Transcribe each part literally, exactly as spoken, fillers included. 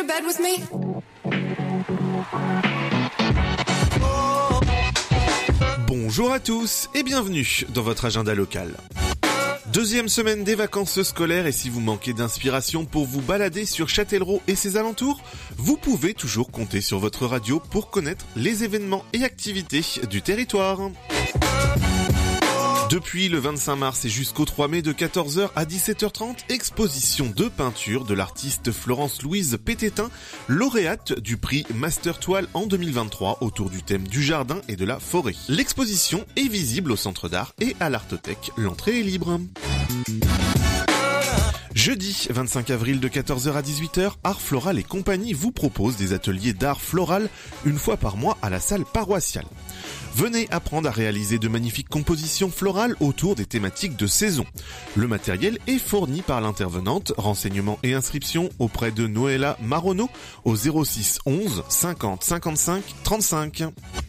bed with me? Bonjour à tous et bienvenue dans votre agenda local. Deuxième semaine des vacances scolaires et si vous manquez d'inspiration pour vous balader sur Châtellerault et ses alentours, vous pouvez toujours compter sur votre radio pour connaître les événements et activités du territoire. Depuis le vingt-cinq mars et jusqu'au trois mai de quatorze heures à dix-sept heures trente, exposition de peinture de l'artiste Florence-Louise Pététin, lauréate du prix Master Toile en deux mille vingt-trois autour du thème du jardin et de la forêt. L'exposition est visible au Centre d'Art et à l'Artothèque. L'entrée est libre. Jeudi vingt-cinq avril de quatorze heures à dix-huit heures, Art Floral et compagnie vous propose des ateliers d'art floral une fois par mois à la salle paroissiale. Venez apprendre à réaliser de magnifiques compositions florales autour des thématiques de saison. Le matériel est fourni par l'intervenante. Renseignements et inscriptions auprès de Noëlla Maronneau au zéro six onze cinquante cinquante-cinq trente-cinq.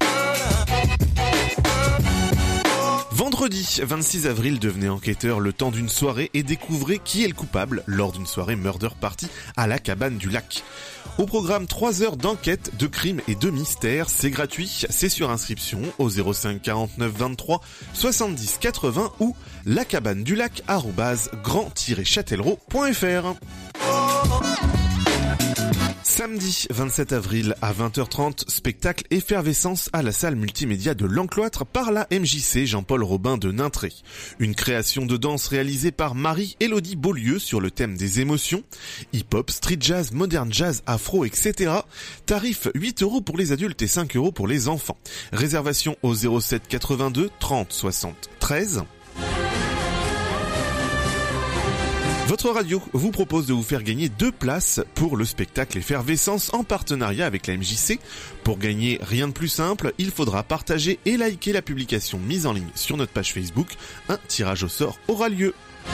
Vendredi vingt-six avril, devenez enquêteur le temps d'une soirée et découvrez qui est le coupable lors d'une soirée murder party à la cabane du lac. Au programme trois heures d'enquête, de crimes et de mystères, c'est gratuit, c'est sur inscription au zéro cinq quarante-neuf vingt-trois soixante-dix quatre-vingts ou lacabanedulac arobase grand tiret châtellerault point f r. Samedi vingt-sept avril à vingt heures trente, spectacle Effervescence à la salle multimédia de l'Encloître par la M J C Jean-Paul Robin de Nintré. Une création de danse réalisée par Marie-Élodie Beaulieu sur le thème des émotions. Hip-hop, street jazz, modern jazz, afro, et cetera. Tarif huit euros pour les adultes et cinq euros pour les enfants. Réservation au zéro sept quatre-vingt-deux trente soixante treize. Votre radio vous propose de vous faire gagner deux places pour le spectacle Effervescence en partenariat avec la M J C. Pour gagner, rien de plus simple, il faudra partager et liker la publication mise en ligne sur notre page Facebook. Un tirage au sort aura lieu.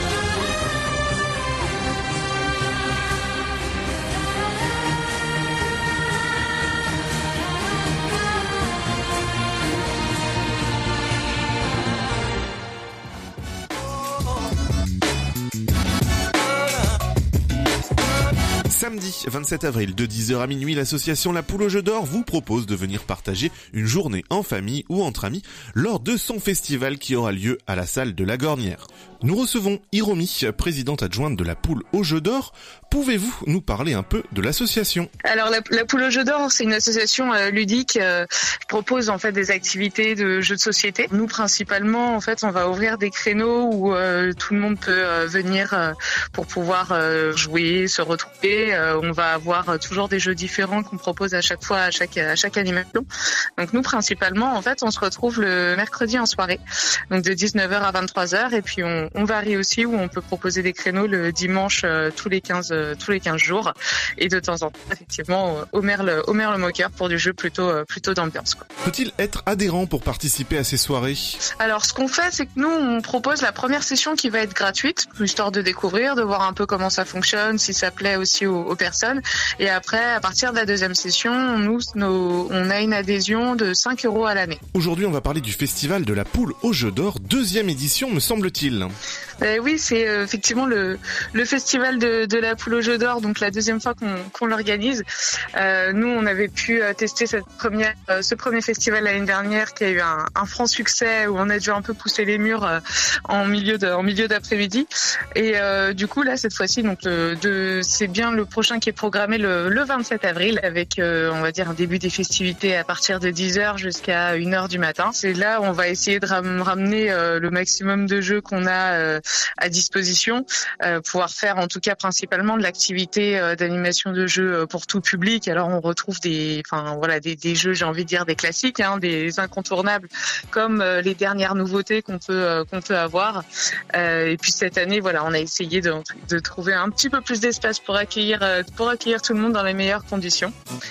Samedi vingt-sept avril de dix heures à minuit, l'association La Poule au Jeu d'Or vous propose de venir partager une journée en famille ou entre amis lors de son festival qui aura lieu à la salle de la Gornière. Nous recevons Hiromi, présidente adjointe de La Poule au Jeu d'Or. Pouvez-vous nous parler un peu de l'association ? Alors la, la Poule au Jeu d'Or, c'est une association euh, ludique euh, qui propose en fait des activités de jeux de société. Nous principalement, en fait, on va ouvrir des créneaux où euh, tout le monde peut euh, venir euh, pour pouvoir euh, jouer, se retrouver. Euh, on va avoir toujours des jeux différents qu'on propose à chaque fois, à chaque à chaque animation. Donc nous principalement, en fait, on se retrouve le mercredi en soirée, donc de dix-neuf heures à vingt-trois heures, et puis on, on varie aussi où on peut proposer des créneaux le dimanche euh, tous les quinze euh, tous les quinze jours, et de temps en temps effectivement au Merle au Merle Moqueur pour du jeu plutôt euh, plutôt d'ambiance, quoi. Faut-il être adhérent pour participer à ces soirées ? Alors ce qu'on fait, c'est que nous on propose la première session qui va être gratuite, histoire de découvrir, de voir un peu comment ça fonctionne, si ça plaît aussi aux, aux personnes. Et après, à partir de la deuxième session, nous, nos, on a une adhésion de cinq euros à l'année. Aujourd'hui, on va parler du festival de la Poule au Jeu d'Or, deuxième édition, me semble-t-il. Euh, oui, c'est euh, effectivement le, le festival de, de la Poule au Jeu d'Or, donc la deuxième fois qu'on, qu'on l'organise. Euh, nous, on avait pu euh, tester cette première, euh, ce premier festival l'année dernière qui a eu un, un franc succès où on a dû un peu pousser les murs euh, en milieu de, en milieu d'après-midi. Et euh, du coup, là, cette fois-ci, donc le, de, c'est bien le prochain qui est programmé le, le vingt-sept avril avec, euh, on va dire, un début des festivités à partir de dix heures jusqu'à une heure du matin. C'est là où on va essayer de ram- ramener euh, le maximum de jeux qu'on a euh, à disposition, euh, pouvoir faire en tout cas principalement de l'activité euh, d'animation de jeux euh, pour tout public. Alors on retrouve des, enfin voilà, des, des jeux, j'ai envie de dire des classiques, hein, des incontournables comme euh, les dernières nouveautés qu'on peut euh, qu'on peut avoir. Euh, et puis cette année, voilà, on a essayé de, de trouver un petit peu plus d'espace pour accueillir euh, pour accueillir tout le monde dans les meilleures conditions.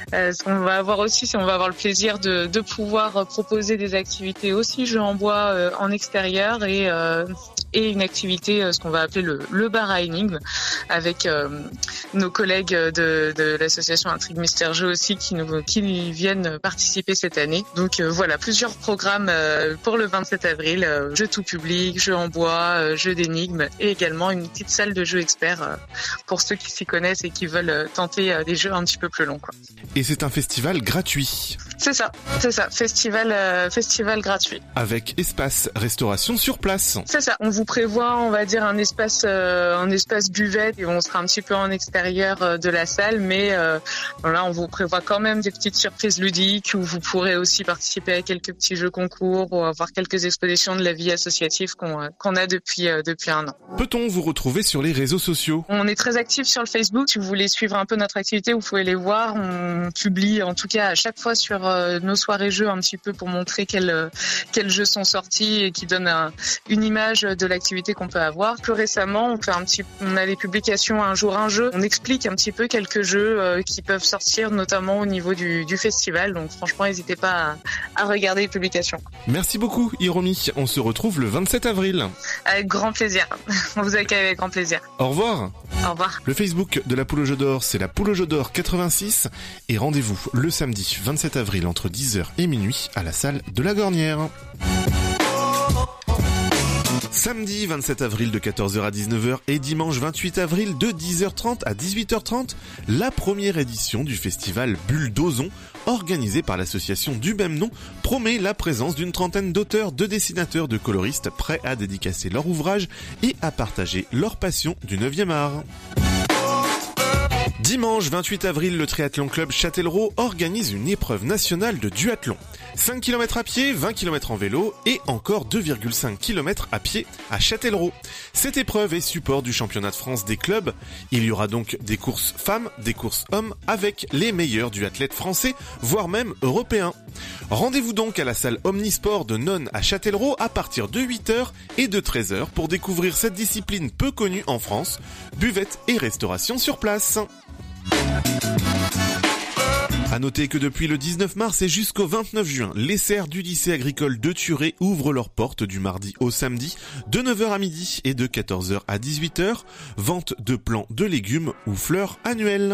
Euh, ce qu'on va avoir aussi, c'est on va avoir le plaisir de, de pouvoir proposer des activités aussi jeux en bois euh, en extérieur et euh, et une activité, euh, ce qu'on va appeler le, le bar à énigmes, avec euh, nos collègues de, de l'association Intrigue Mystère Jeux aussi qui nous qui viennent participer cette année. Donc euh, voilà, plusieurs programmes euh, pour le vingt-sept avril, euh, jeux tout public, jeux en bois, euh, jeux d'énigmes et également une petite salle de jeux experts euh, pour ceux qui s'y connaissent et qui veulent euh, tenter euh, des jeux un petit peu plus longs, quoi. Et c'est un festival gratuit. C'est ça, c'est ça, festival euh, festival gratuit. Avec espace restauration sur place. C'est ça, on vous prévoit, on va dire, un espace euh, un espace buvette et on sera un petit peu en extérieur euh, de la salle, mais euh, voilà, on vous prévoit quand même des petites surprises ludiques où vous pourrez aussi participer à quelques petits jeux concours ou avoir quelques expositions de la vie associative qu'on, euh, qu'on a depuis euh, depuis un an. Peut-on vous retrouver sur les réseaux sociaux ? On est très actifs sur le Facebook. Si vous voulez suivre un peu notre activité, vous pouvez les voir. On publie en tout cas à chaque fois sur euh, nos soirées jeux un petit peu pour montrer quels euh, quels jeux sont sortis et qui donnent un, une image de l'activité qu'on peut avoir. Plus récemment, on fait un petit, on a les publications un jour un jeu. On explique un petit peu quelques jeux euh, qui peuvent sortir, notamment au niveau du, du festival. Donc franchement, n'hésitez pas à, à regarder les publications. Merci beaucoup, Hiromi. On se retrouve le vingt-sept avril. Avec grand plaisir. On vous accueille avec grand plaisir. Au revoir. Au revoir. Le Facebook de la Poule aux Jeux d'Or, c'est la Poule aux Jeux d'Or quatre-vingt-six. Et rendez-vous le samedi vingt-sept avril entre dix heures et minuit à la salle de la Gornière. Samedi vingt-sept avril de quatorze heures à dix-neuf heures et dimanche vingt-huit avril de dix heures trente à dix-huit heures trente, la première édition du festival Bulle d'Ozon, organisé par l'association du même nom, promet la présence d'une trentaine d'auteurs, de dessinateurs, de coloristes prêts à dédicacer leur ouvrage et à partager leur passion du neuvième art. Dimanche vingt-huit avril, le Triathlon Club Châtellerault organise une épreuve nationale de duathlon. cinq kilomètres à pied, vingt kilomètres en vélo et encore deux virgule cinq kilomètres à pied à Châtellerault. Cette épreuve est support du championnat de France des clubs. Il y aura donc des courses femmes, des courses hommes avec les meilleurs duathlètes français, voire même européens. Rendez-vous donc à la salle Omnisport de Nonne à Châtellerault à partir de huit heures et de treize heures pour découvrir cette discipline peu connue en France, buvette et restauration sur place. À noter que depuis le dix-neuf mars et jusqu'au vingt-neuf juin, les serres du lycée agricole de Thurey ouvrent leurs portes du mardi au samedi, de neuf heures à midi et de quatorze heures à dix-huit heures. Vente de plants de légumes ou fleurs annuelles.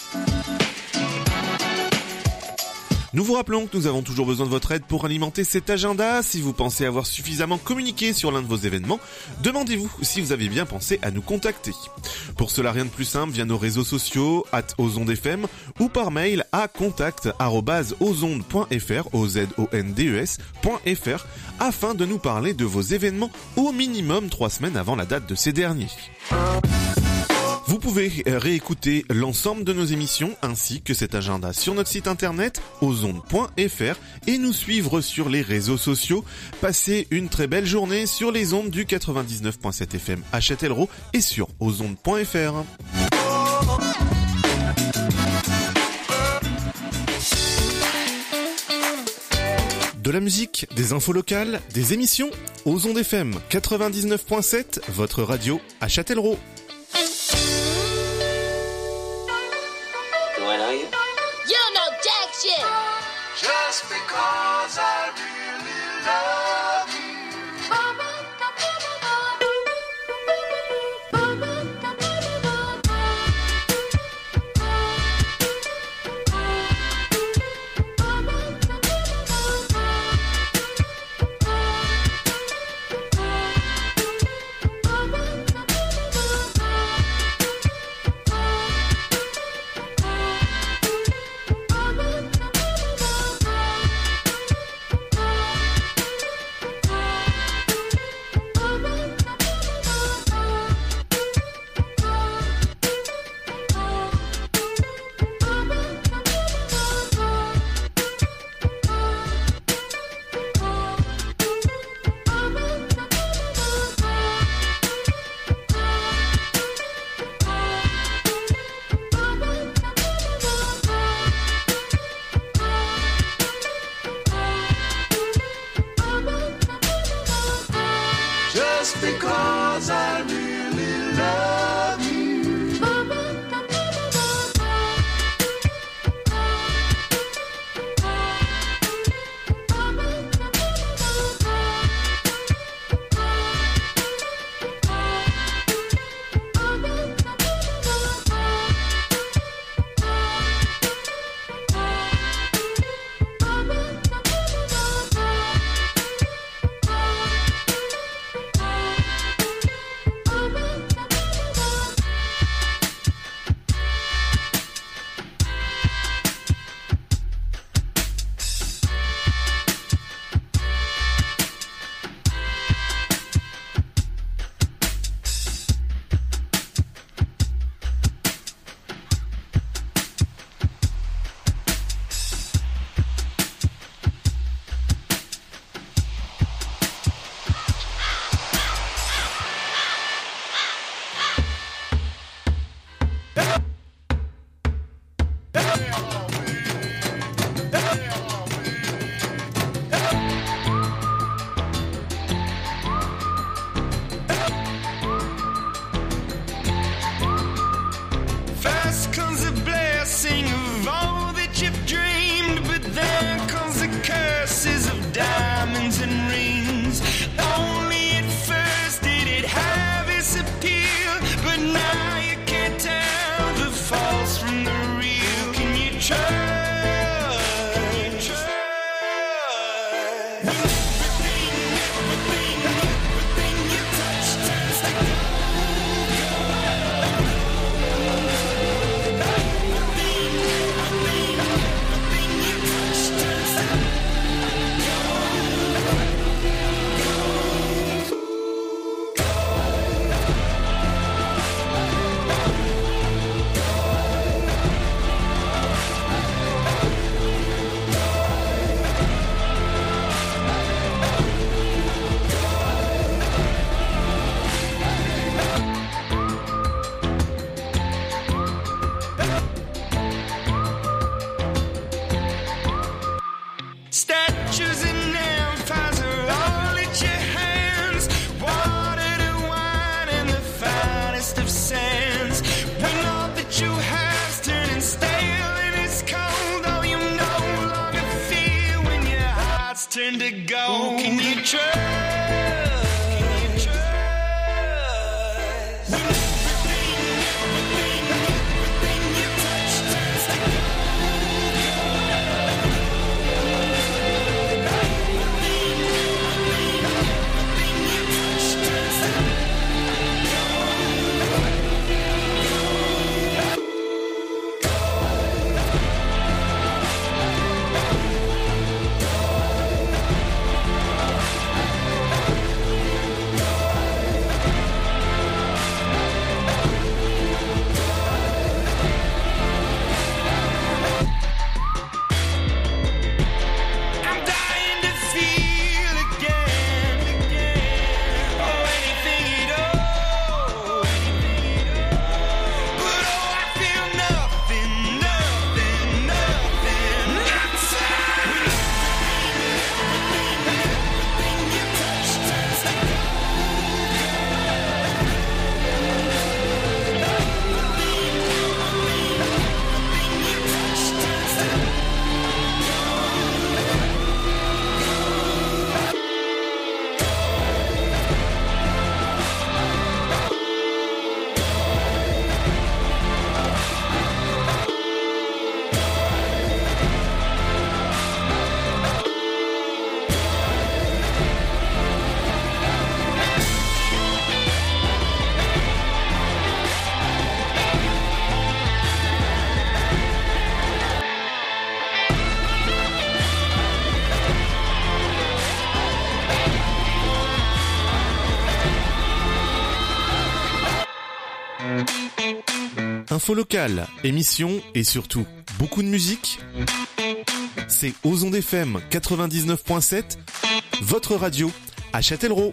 Nous vous rappelons que nous avons toujours besoin de votre aide pour alimenter cet agenda. Si vous pensez avoir suffisamment communiqué sur l'un de vos événements, demandez-vous si vous avez bien pensé à nous contacter. Pour cela, rien de plus simple, via nos réseaux sociaux, arobase ozondes F M, ou par mail à contact arobase ozondes point f r, o z o n d e s point f r, afin de nous parler de vos événements au minimum trois semaines avant la date de ces derniers. Vous pouvez réécouter l'ensemble de nos émissions ainsi que cet agenda sur notre site internet ozondes point f r et nous suivre sur les réseaux sociaux. Passez une très belle journée sur les ondes du quatre-vingt-dix-neuf virgule sept F M à Châtellerault et sur ozondes point f r. De la musique, des infos locales, des émissions, Ozondes F M quatre-vingt-dix-neuf virgule sept, votre radio à Châtellerault. Just because I really love you. Just because I really love you. Info locale, émissions et surtout beaucoup de musique. C'est Aux Ondes F M quatre-vingt-dix-neuf point sept, votre radio à Châtellerault.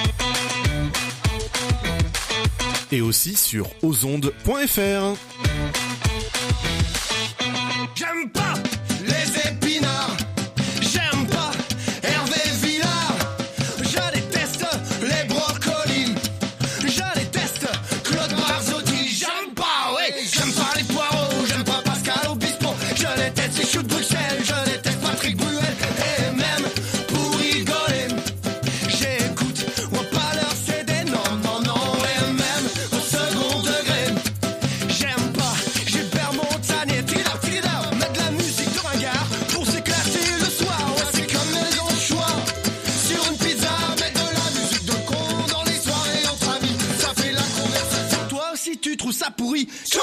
Et aussi sur ozondes point f r. J'aime pas les épinards, j'aime pas Hervé Villard, je déteste les brocolis, je déteste Claude Barzotti, j'aime pas, ouais, j'aime pas les poireaux, j'aime pas Pascal Obispo, je déteste les choux de Bruxelles, je déteste Patrick Bruel, et même pour rigoler, j'écoute, moi pas leur C D, non, non, non, et même au second degré, j'aime pas Gilbert Montagnier, tira, tira, mettre de la musique de ringard pour s'éclater le soir, ouais, c'est comme les anchois sur une pizza, mettre de la musique de con dans les soirées entre amis, ça fait la conversation, toi aussi tu trouves ça pourri, Tchou.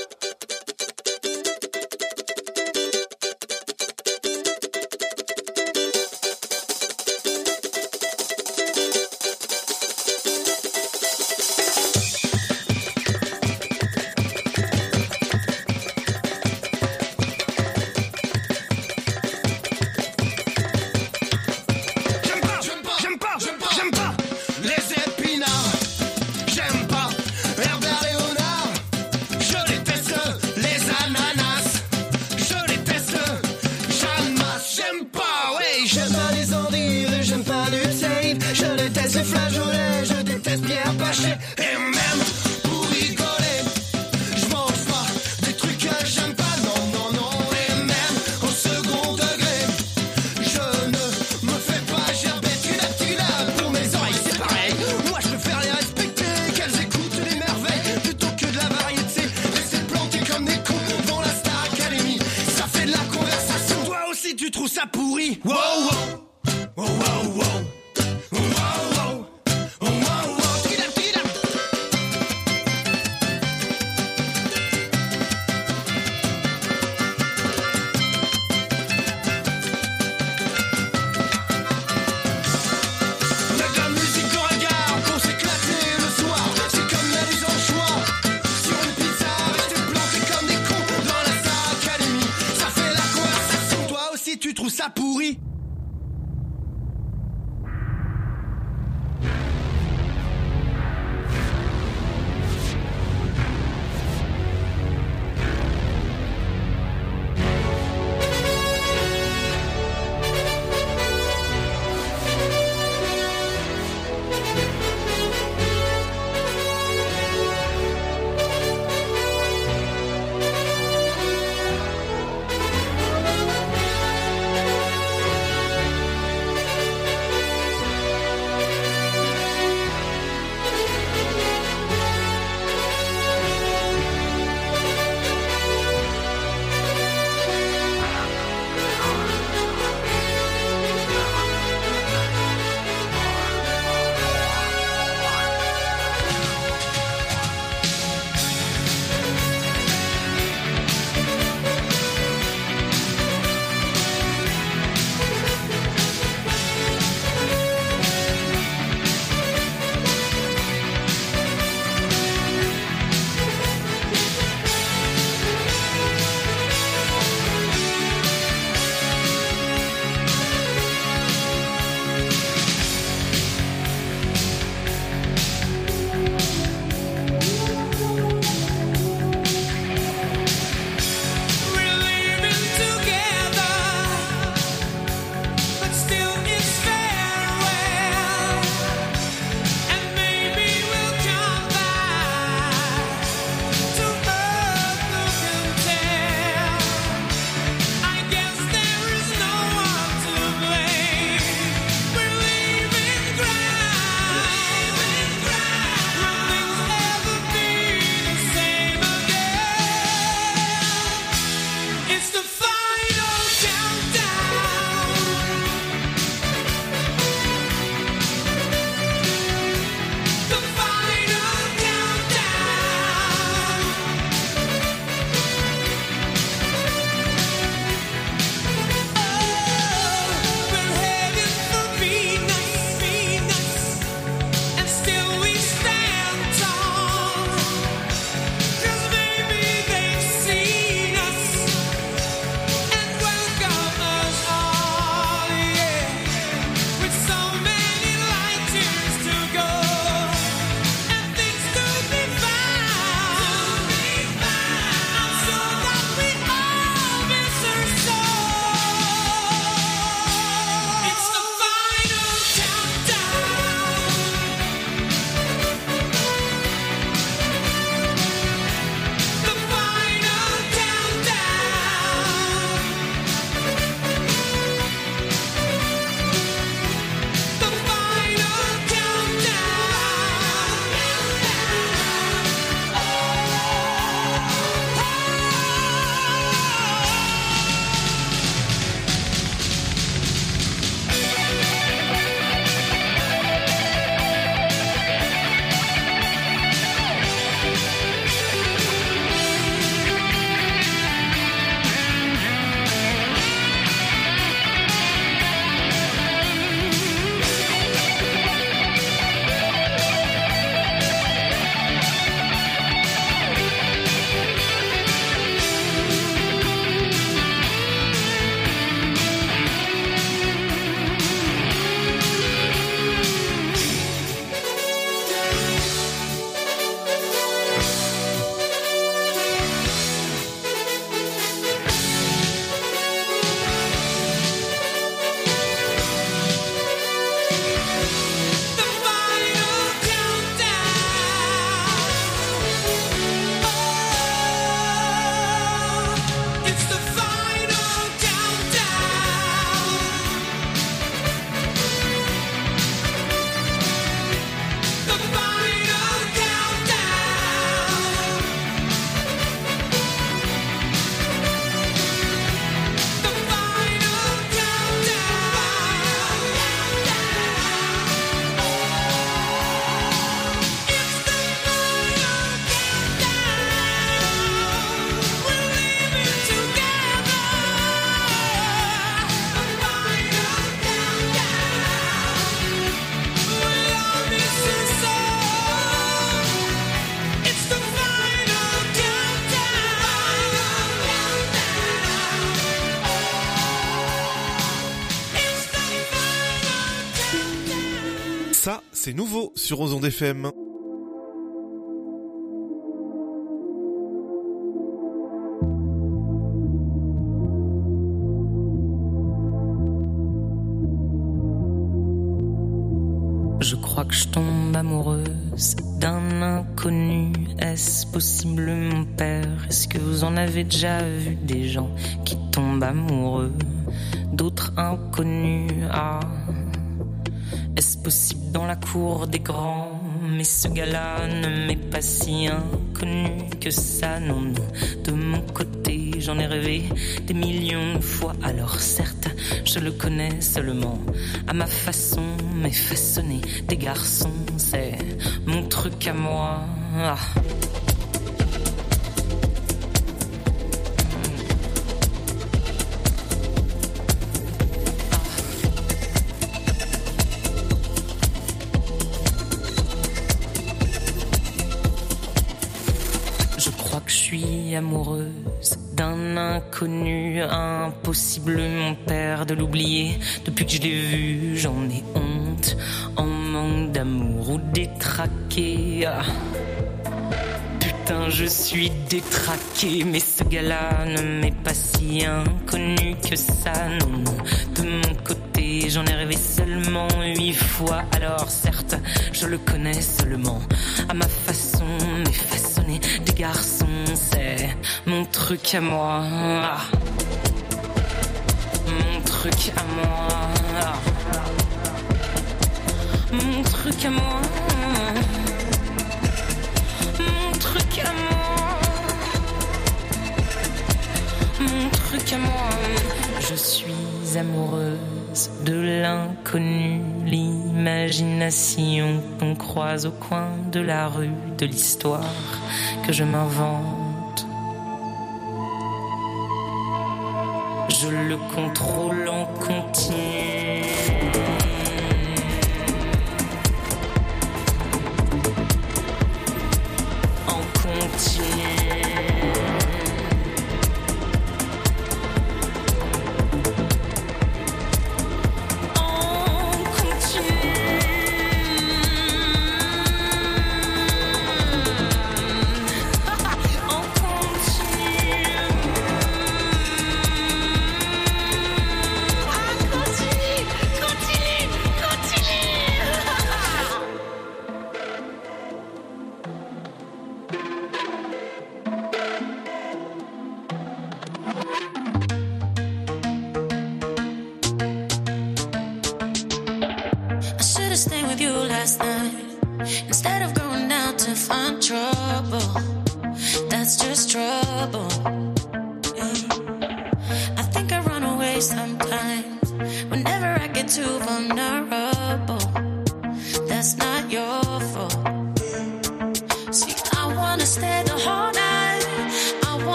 J'aime pas, j'aime pas, j'aime pas, j'aime pas, j'aime pas les épinards. J'aime pas Herbert Léonard. Je déteste trouves ça pourri. Wow, wow. Wow, wow, wow. Wow, wow. Wow, wow. Tida, tida. Y'a de la musique dans un gare pour s'éclater le soir. C'est comme la mise en choix sur une pizza. Rester planté comme des cons dans la Star Academy. Ça fait la conversation. Toi aussi tu trouves ça pourri. Ça, c'est nouveau sur Ozon F M. Je crois que je tombe amoureuse d'un inconnu. Est-ce possible, mon père? Est-ce que vous en avez déjà vu des gens qui tombent amoureux d'autres inconnus? Ah, est-ce possible dans la cour des grands? Mais ce gars-là ne m'est pas si inconnu que ça, non, non. De mon côté, j'en ai rêvé des millions de fois. Alors certes, je le connais seulement à ma façon, mais façonner des garçons, c'est mon truc à moi. Ah. Amoureuse d'un inconnu, impossible, mon père, de l'oublier. Depuis que je l'ai vu, j'en ai honte, en manque d'amour ou détraqué. Ah. Putain, je suis détraqué, mais ce gars-là ne m'est pas si inconnu que ça, non, non. De mon côté, j'en ai rêvé seulement huit fois. Alors certes, je le connais seulement à ma façon, mais façonner des garçons, c'est mon truc à moi. Ah. Mon truc à moi. Ah. Mon truc à moi. Mon truc à moi. Mon truc à moi. Je suis amoureuse de l'inconnu, l'imagination qu'on croise au coin de la rue, de l'histoire que je m'invente. Je le contrôle en continu. En continu.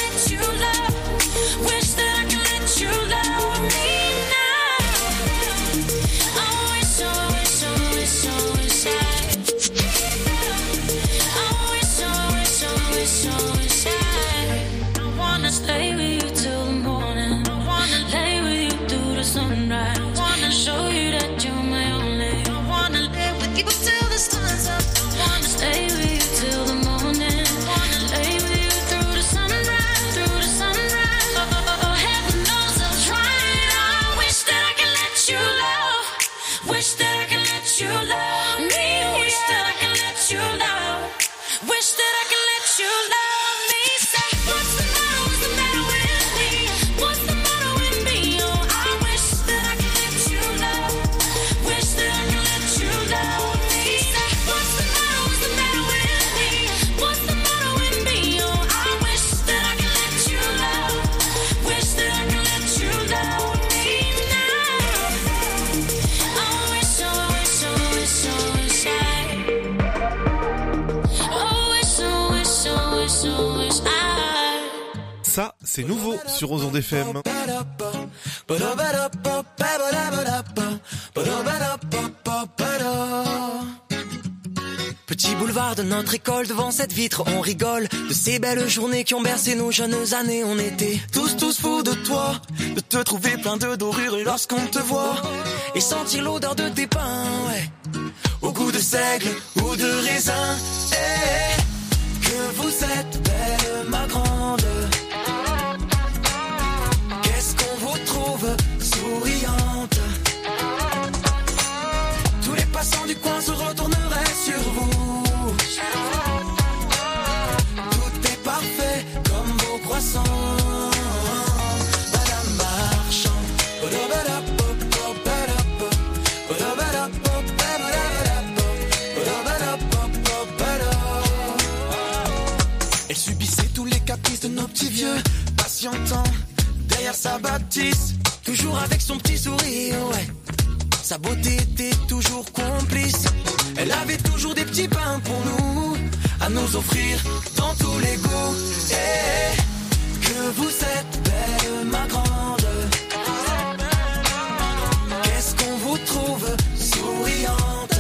Wish that I could let you love me now. Ça, c'est nouveau sur Ozon F M. Petit boulevard de notre école, devant cette vitre on rigole de ces belles journées qui ont bercé nos jeunes années. On était tous tous fous de toi, de te trouver plein de dorures lorsqu'on te voit et sentir l'odeur de tes pains, ouais, au goût de seigle ou de raisin. Hey, que vous êtes belle ma grande, qu'est-ce qu'on vous trouve souriante. Tous les passants du coin se retourneraient sur vous. Tout est parfait comme vos croissants. Madame Marchand. Elle subissait tous les caprices de nos petits vieux, patientant derrière sa bâtisse, toujours avec son petit sourire, ouais. Sa beauté était toujours complice. Elle avait toujours des petits pains pour nous à nous offrir dans tous les goûts. Et que vous êtes belle ma grande, qu'est-ce qu'on vous trouve souriante.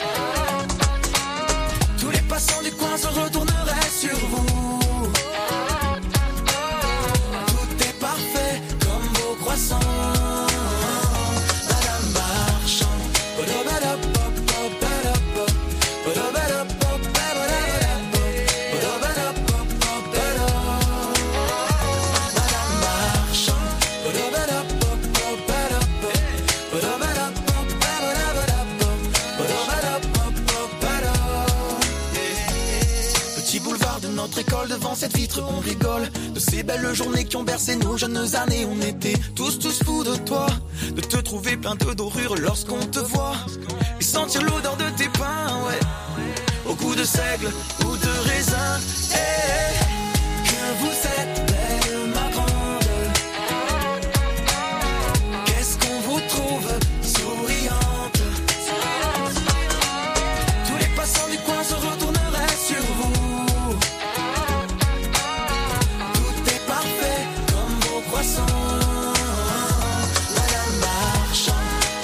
Tous les passants du coin se retourneraient sur vous. Tout est parfait comme vos croissants. Notre école, devant cette vitre on rigole de ces belles journées qui ont bercé nos jeunes années. On était tous tous fous de toi, de te trouver plein de dorures lorsqu'on te voit et sentir l'odeur de tes pains, ouais, au goût de seigle ou de raisin. Hey, que vous êtes belle ma grande, qu'est-ce qu'on vous trouve souriante. Tous les passants du coin se retourneraient sur vous. Madame Marchand.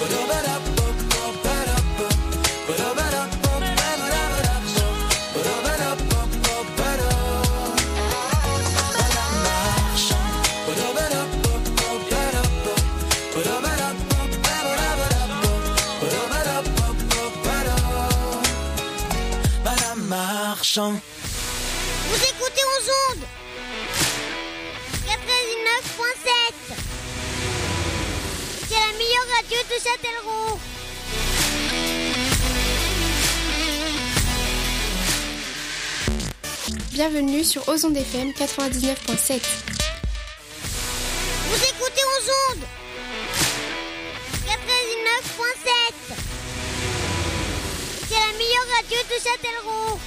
Madame Marchand. Vous écoutez aux ondes quatre-vingt-dix-neuf point sept. C'est la meilleure radio de Châtellerault. Bienvenue sur Ozon F M quatre-vingt-dix-neuf point sept. Vous écoutez aux ondes quatre-vingt-dix-neuf point sept. C'est la meilleure radio de Châtellerault.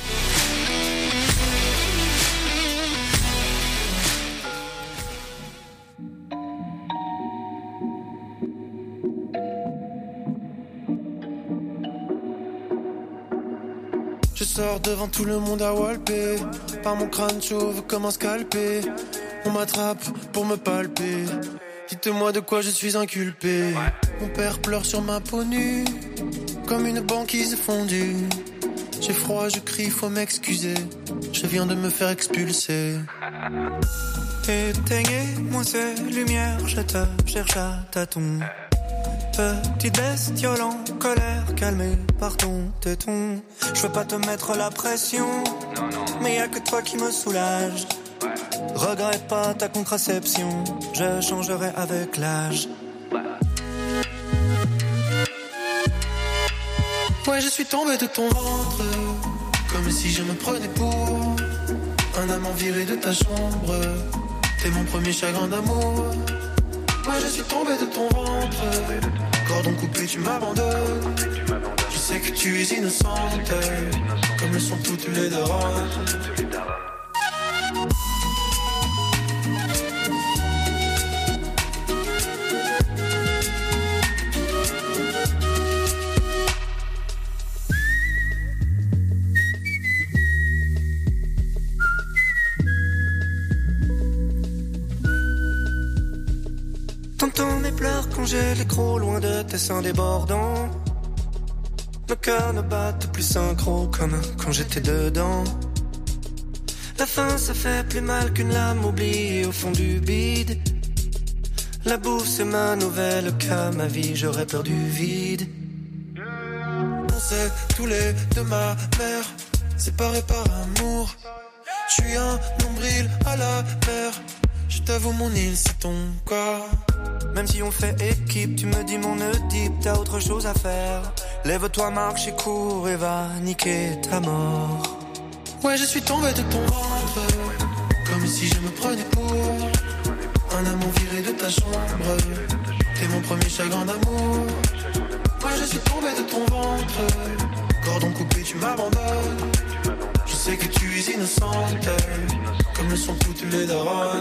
Je sors devant tout le monde à walper, par mon crâne chauve comme un scalpé. On m'attrape pour me palper, dites-moi de quoi je suis inculpé. Mon père pleure sur ma peau nue, comme une banquise fondue. J'ai froid, je crie, faut m'excuser, je viens de me faire expulser. Éteignez-moi ces lumières, je te cherche à tâtons. Petite bestiole en colère, calmée par ton téton. Je veux pas te mettre la pression, mais y'a que toi qui me soulage. Regrette pas ta contraception, je changerai avec l'âge. Ouais, je suis tombé de ton ventre, comme si je me prenais pour un amant viré de ta chambre. T'es mon premier chagrin d'amour. Ouais, je suis tombé de ton ventre, cordon coupé, tu m'abandonnes. Je sais que tu es innocente, comme le sont toutes les darons. plonger les crocs loin de tes seins débordants. Nos cœurs ne battent plus synchro comme quand j'étais dedans. La fin ça fait plus mal qu'une lame oubliée au fond du bide. La bouffe c'est ma nouvelle cas, ma vie j'aurais peur du vide. On sait tous les deux ma mère, séparés par amour. Je suis un nombril à la mer, je t'avoue mon île c'est ton corps. Même si on fait équipe, tu me dis mon Oedipe, t'as autre chose à faire. Lève-toi, marche et cours et va niquer ta mort. Ouais, je suis tombé de ton ventre, comme si je me prenais pour un amant viré de ta chambre. T'es mon premier chagrin d'amour. Ouais, je suis tombé de ton ventre, cordon coupé, tu m'abandonnes. Je sais que tu es innocente, comme le sont toutes les daronnes.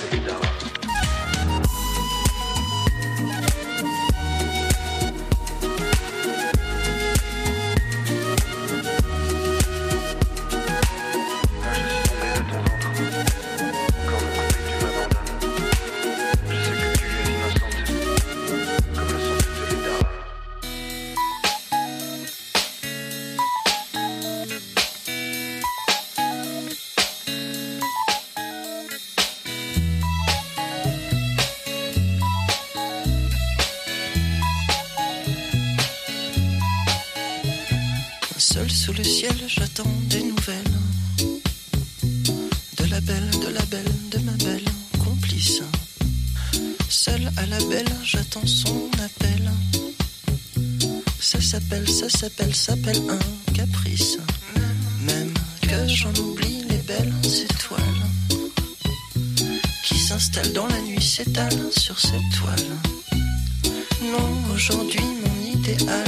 Seul sous le ciel, j'attends des nouvelles de la belle, de la belle, de ma belle complice. Seul à la belle, j'attends son appel. Ça s'appelle, ça s'appelle, s'appelle un caprice. Même que j'en oublie les belles étoiles qui s'installent dans la nuit, s'étalent sur cette toile. Non, aujourd'hui mon idéal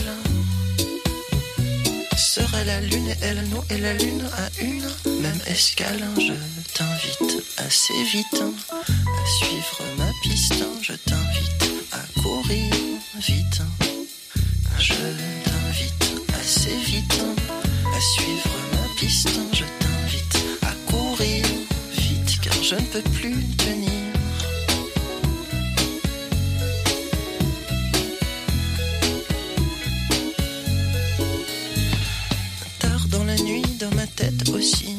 serait la lune et elle, nous et la lune à une même escale. Je t'invite assez vite à suivre ma piste. Je t'invite à courir vite. Je t'invite assez vite à suivre ma piste. Je t'invite à courir vite car je ne peux plus tenir. Dans ma tête aussi.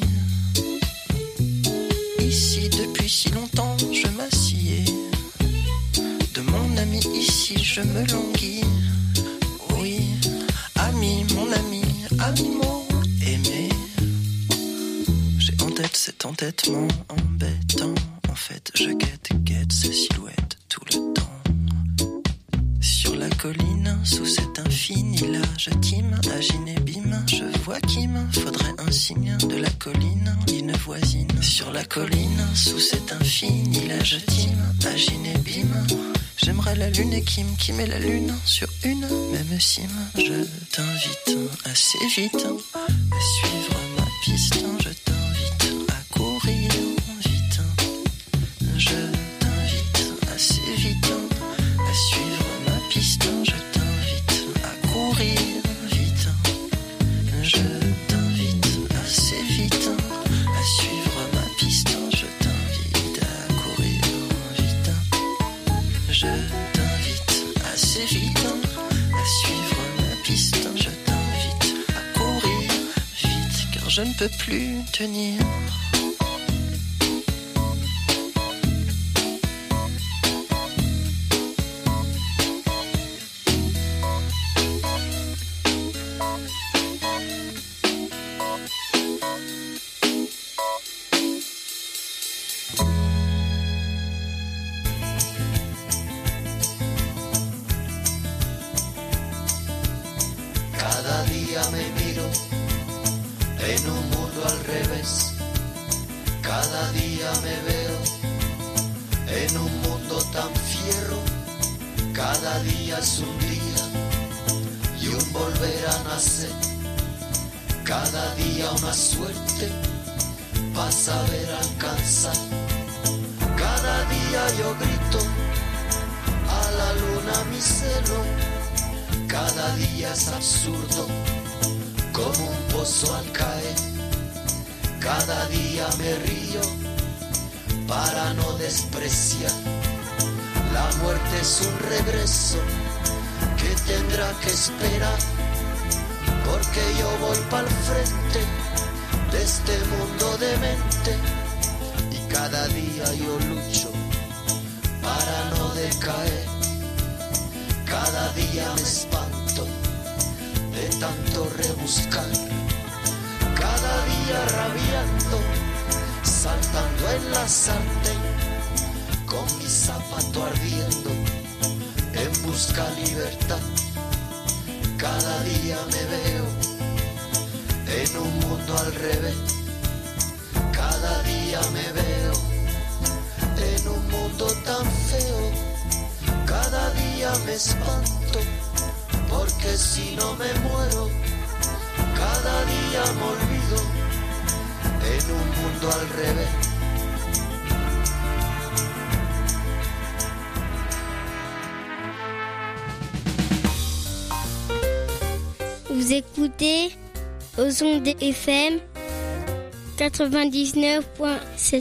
Ici depuis si longtemps je m'assieds. De mon ami ici je me languis. Oui, ami, mon ami, ami mot aimé. J'ai en tête cet entêtement embêtant. En fait je guette, guette ces silhouettes tout le temps. Sur la colline, sous cet infini là, je time, agine et bim. Je vois qu'il me faudrait un signe de la colline, line voisine. Sur la colline, sous cet infini là, je time, agine et bim. J'aimerais la lune et Kim, qui met la lune sur une même cime. Je t'invite assez vite à suivre ma piste. Je t'invite à courir vite. Je t'invite assez vite à suivre ma piste. Je t'invite à courir vite. Je t'invite assez vite à suivre ma piste. Je t'invite à courir vite. Je t'invite assez vite à suivre ma piste. Je t'invite à courir vite car je ne peux plus tenir. La muerte es un regreso que tendrá que esperar, porque yo voy pa'l frente de este mundo demente y cada día yo lucho para no decaer. Cada día me espanto de tanto rebuscar, cada día rabiando, saltando en la sartén, con mi zapato ardiendo, en busca libertad. Cada día me veo en un mundo al revés, cada día me veo en un mundo tan feo, cada día me espanto, porque si no me muero, cada día me olvido en un mundo al revés. Vous écoutez aux ondes F M quatre-vingt-dix-neuf point sept.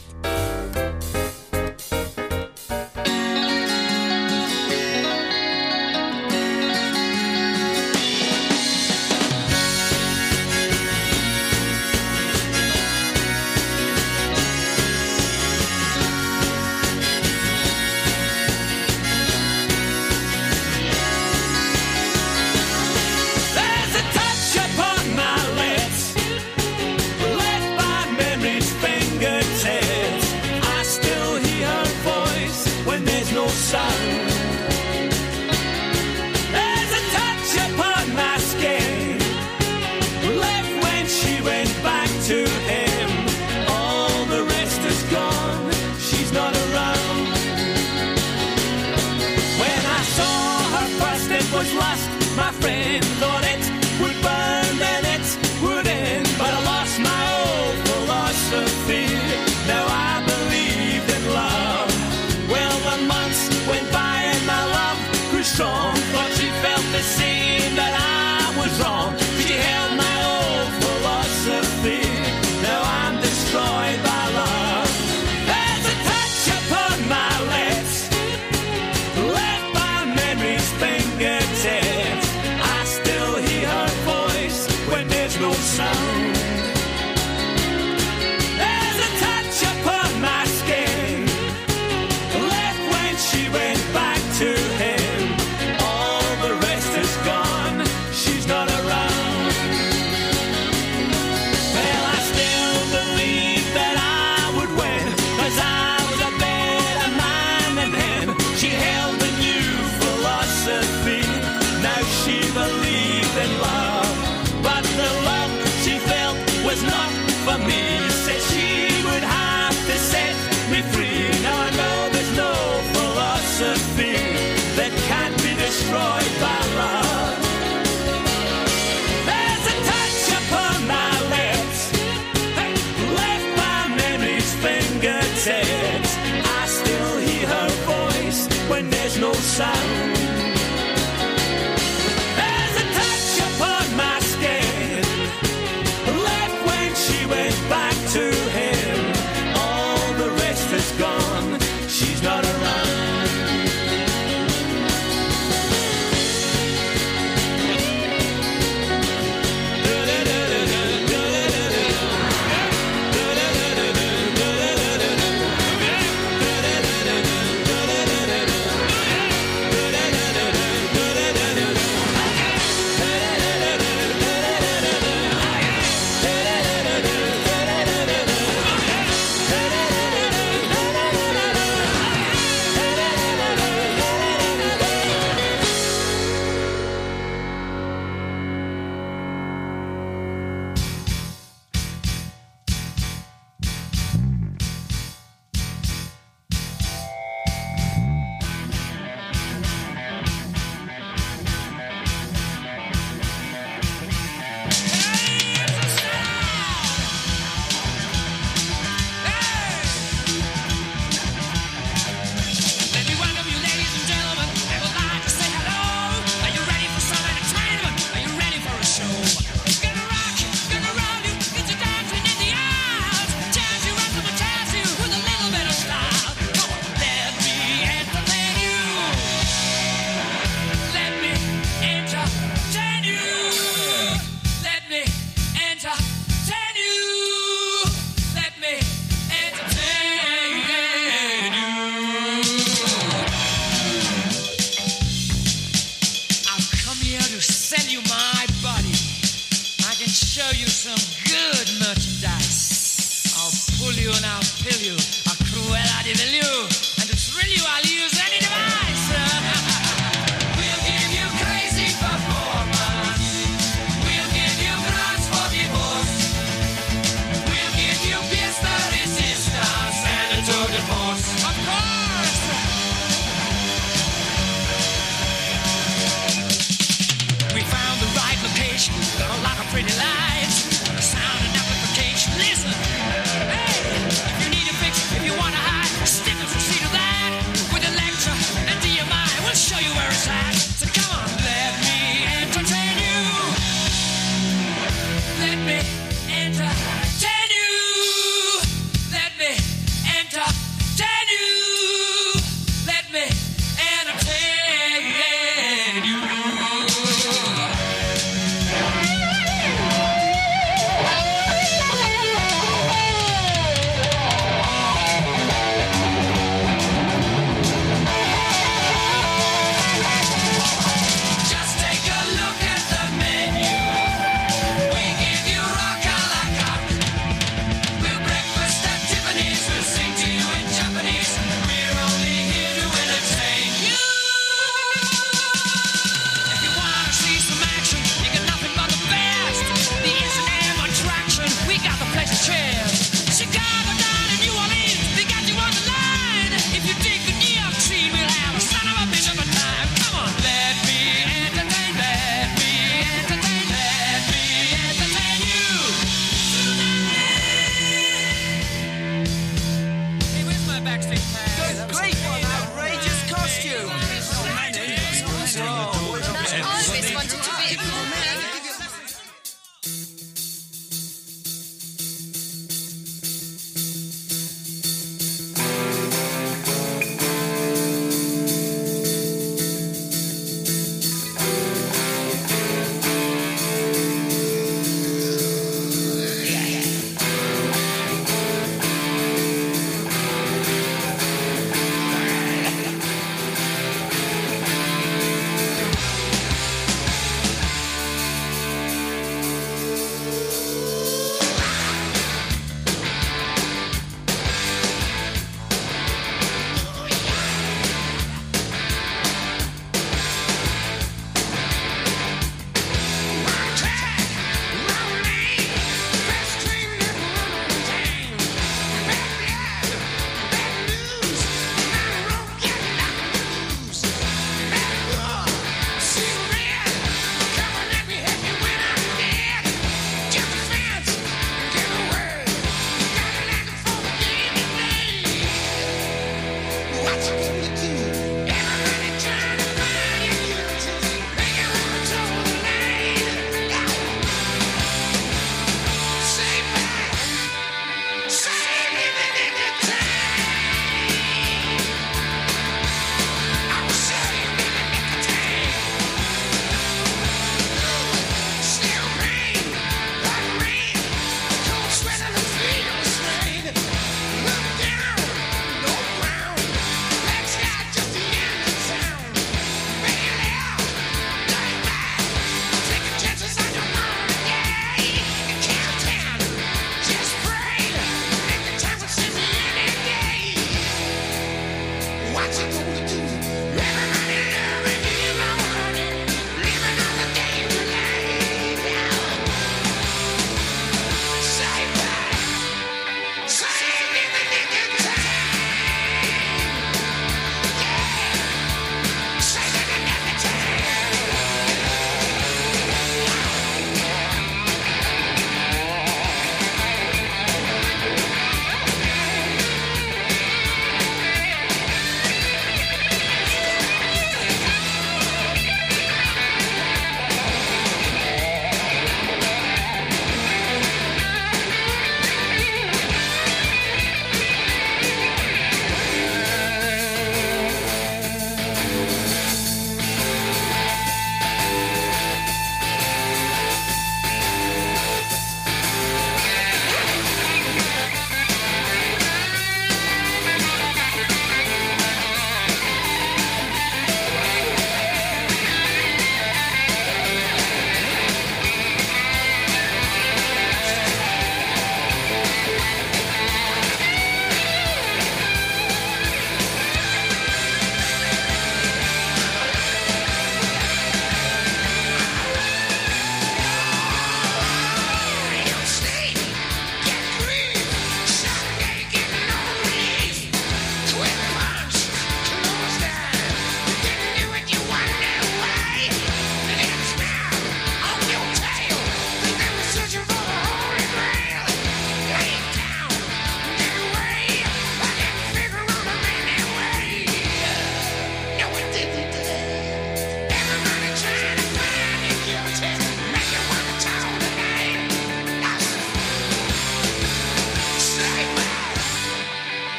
you and I'll fill you. A cruella de vil you. And to thrill you, I'll use any device. We'll give you crazy performance. We'll give you grounds for divorce. We'll give you pièce de resistance and a tour de force. Of course! We found the right location. Got a lot of pretty lights. Sound and amplification. Listen, hey, if you need a fix, if you want to hide, stick us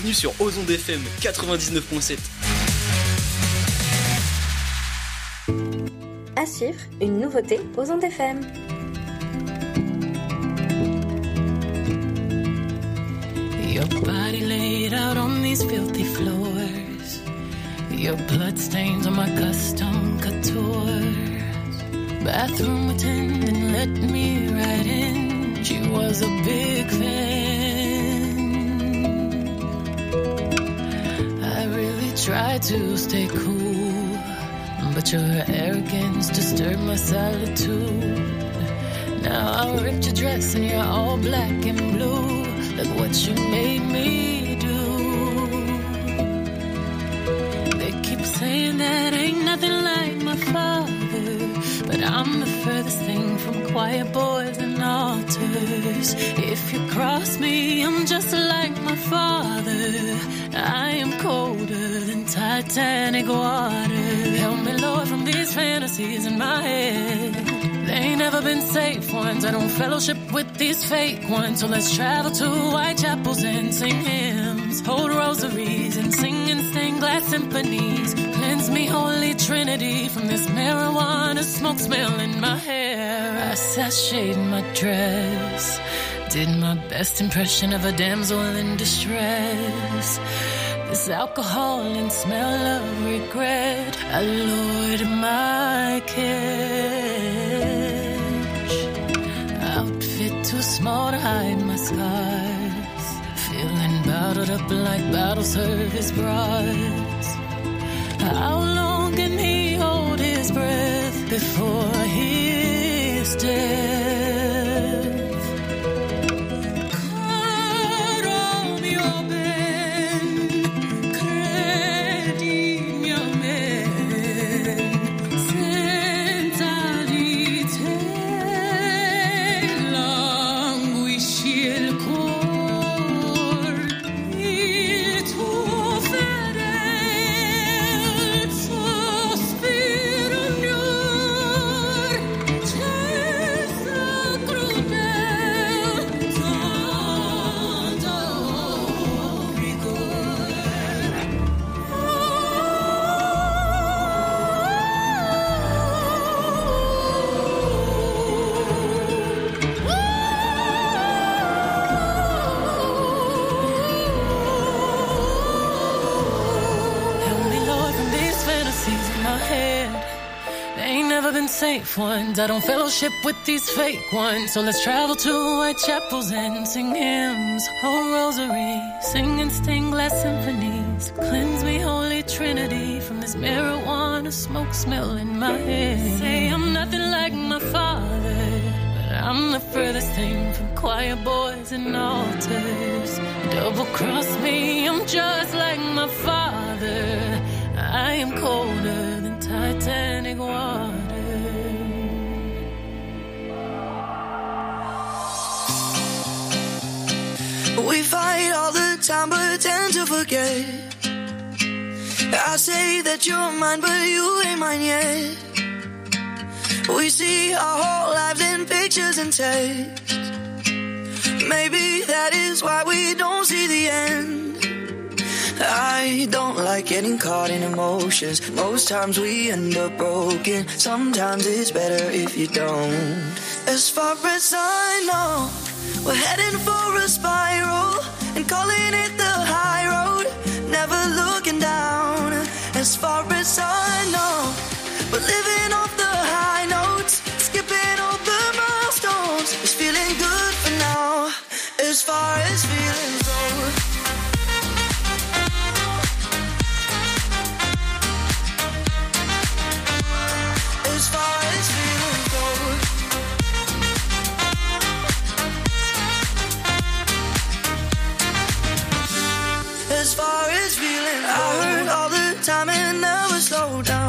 bienvenue sur Ozon F M quatre-vingt-dix-neuf virgule sept. À suivre, une nouveauté Ozon F M. Your body laid out on these filthy floors. Your blood stains on my custom couture. Bathroom attendant let me right in. She was a big fan. I really tried to stay cool, but your arrogance disturbed my solitude. Now I ripped your dress and you're all black and blue. Look what you made me do. They keep saying that ain't nothing like my father, but I'm the furthest thing from quiet boys and altars. If you cross me, I'm just like my father. I am colder than Titanic water. Help me, Lord, from these fantasies in my head. They ain't never been safe ones. I don't fellowship with these fake ones. So let's travel to Whitechapels and sing hymns, hold rosaries and sing in stained glass symphonies. Cleanse me, Holy Trinity, from this marijuana smoke smell in my hair. I sashayed my dress, did my best impression of a damsel in distress. This alcohol and smell of regret, I lowered my catch. Outfit too small to hide my scars, feeling bottled up like bottle service bras. How long can he hold his breath before his death? Safe ones, I don't fellowship with these fake ones. So let's travel to Whitechapels and sing hymns, whole rosary, sing in stained glass symphonies. Cleanse me, Holy Trinity, from this marijuana smoke smell in my head. Say I'm nothing like my father, but I'm the furthest thing from choir boys and altars. Double cross me, I'm just like my father. I am colder than Titanic water. We fight all the time but tend to forget. I say that you're mine but you ain't mine yet. We see our whole lives in pictures and text. Maybe that is why we don't see the end. I don't like getting caught in emotions. Most times we end up broken. Sometimes it's better if you don't. As far as I know, we're heading for a spiral and calling it the high road, never looking down. As far as I know, we're living off the high notes, skipping all the milestones. It's feeling good for now, as far as feeling go. As far as feeling go. As far as feeling, I heard all the time and never slow down.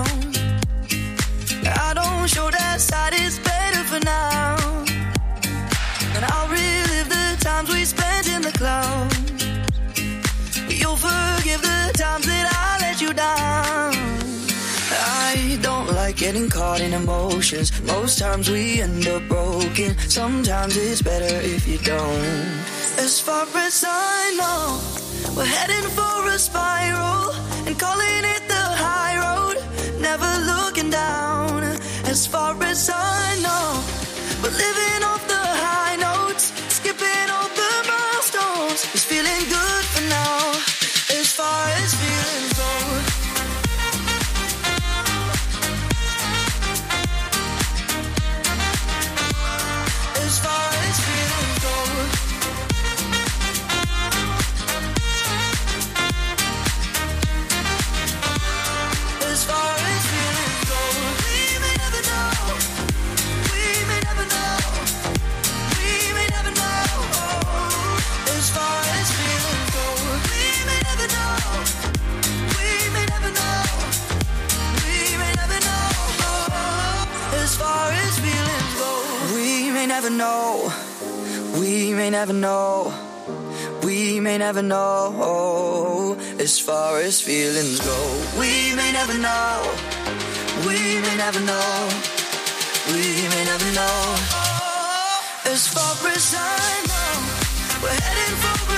I don't show that side, it's better for now. And I'll relive the times we spent in the clouds. You'll forgive the times that I let you down. I don't like getting caught in emotions. Most times we end up broken. Sometimes it's better if you don't. As far as I know, We're heading for a spiral and calling it the high road. Never looking down as far as I know. But living off the high notes, skipping all the milestones. It's feeling good for now, as far as feelings go. As far as feelings go. As far as feelings go. We may never know. We may never know. We may never know. As far as feelings go. We may never know. We may never know. We may never know. As far as feelings go. We may never know. We may never know. We may never know. As far as feelings go. We may never know. We may never know. We may never know. As far as I know, we're heading for